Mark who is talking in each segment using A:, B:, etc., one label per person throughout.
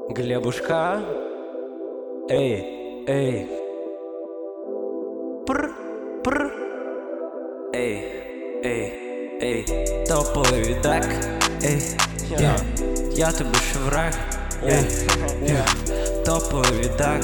A: Глебушка, эй, эй, пр, пр, эй, эй, эй, топовый видак, эй, я ты бывший враг, эй, топовый видак,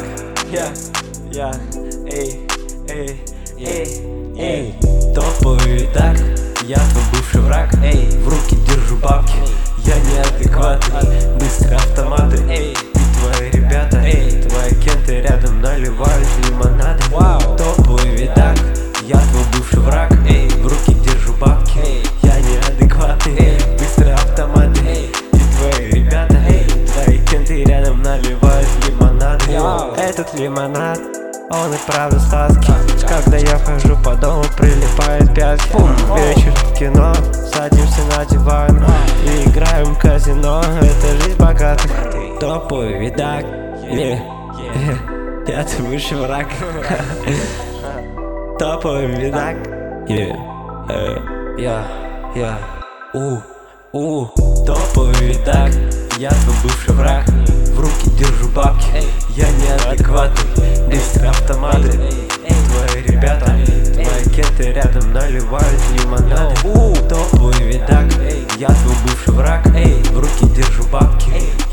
A: эй, эй, эй, топовый видак, я твой бывший враг, эй, в руки держу бабки, я неадекватный, быстро автоматы, эй, и твои ребята, эй, твои кенты рядом наливают лимонады, топовый видак, я твой бывший враг, эй, в руки держу бабки, эй, я неадекватный, эй, быстро автоматы, эй, и твои ребята, эй, твои кенты рядом наливают лимонады, этот лимонад, он и правда сладкий. Когда я хожу по дому, прилипает пятки. Вечер в кино, садимся на диван и играем в казино. Это жизнь богатых. Топовый видак, я твой бывший враг. Топовый видак, топовый видак, я твой бывший враг. В руки держу бабки, я неадекватный, быстро автоматы, твои ребята, твои кенты рядом наливают лимонады. Топовый видак, я твой бывший враг, в руки держу бабки,